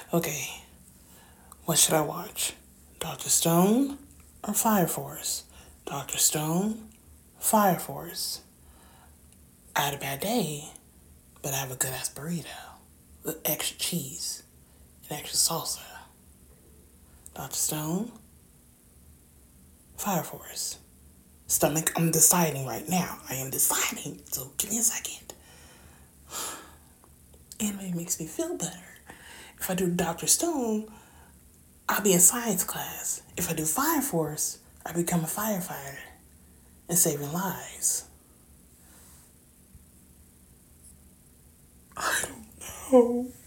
Okay, what should I watch? Dr. Stone or Fire Force? Dr. Stone, Fire Force. I had a bad day, but I have a good ass burrito with extra cheese and extra salsa. Dr. Stone, Fire Force. Stomach, I'm deciding right now. I am deciding, so give me a second. Anime makes me feel better. If I do Dr. Stone, I'll be in science class. If I do Fire Force, I become a firefighter and saving lives. I don't know.